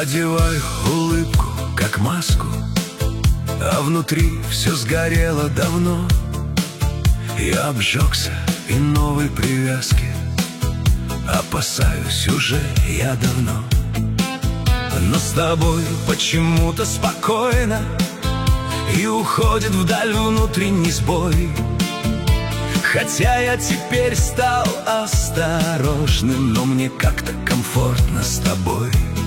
Надеваю улыбку, как маску, а внутри все сгорело давно. Я обжегся и новой привязки опасаюсь уже я давно. Но с тобой почему-то спокойно, и уходит вдаль внутренний сбой. Хотя я теперь стал осторожным, но мне как-то комфортно с тобой.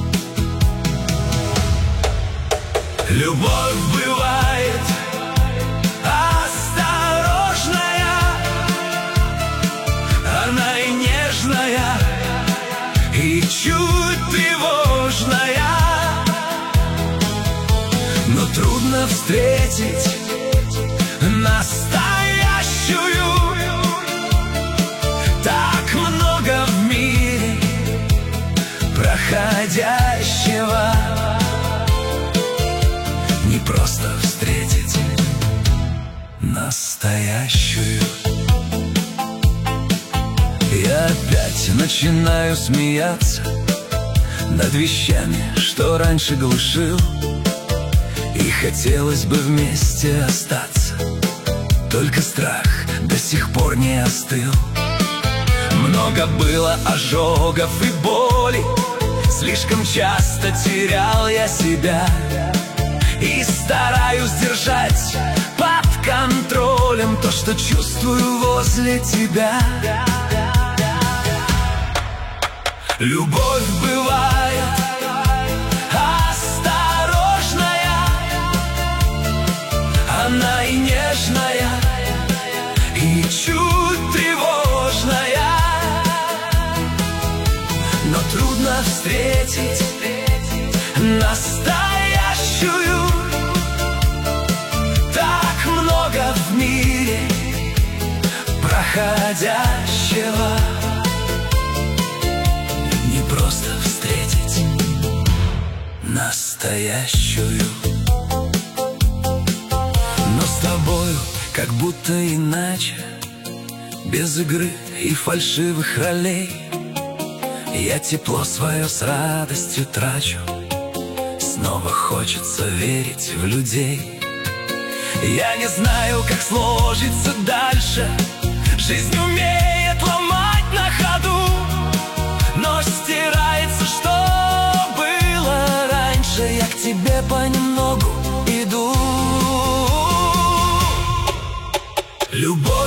Любовь бывает осторожная, она и нежная, и чуть тревожная. Но трудно встретить настоящую. Так много в мире проходящего. Не просто встретить настоящую. Я опять начинаю смеяться над вещами, что раньше глушил. И хотелось бы вместе остаться, только страх до сих пор не остыл. Много было ожогов и боли, слишком часто терял я себя. И стараюсь держать под контролем то, что чувствую возле тебя. Любовь бывает осторожная, она и нежная, и чуть тревожная. Но трудно встретить настоящую. Так много в мире проходящего. Не просто встретить настоящую. Но с тобою как будто иначе, без игры и фальшивых ролей. Я тепло свое с радостью трачу, снова хочется верить в людей. Я не знаю, как сложится дальше, жизнь умеет ломать на ходу, но стирается, что было раньше. Я к тебе понемногу иду. Любовь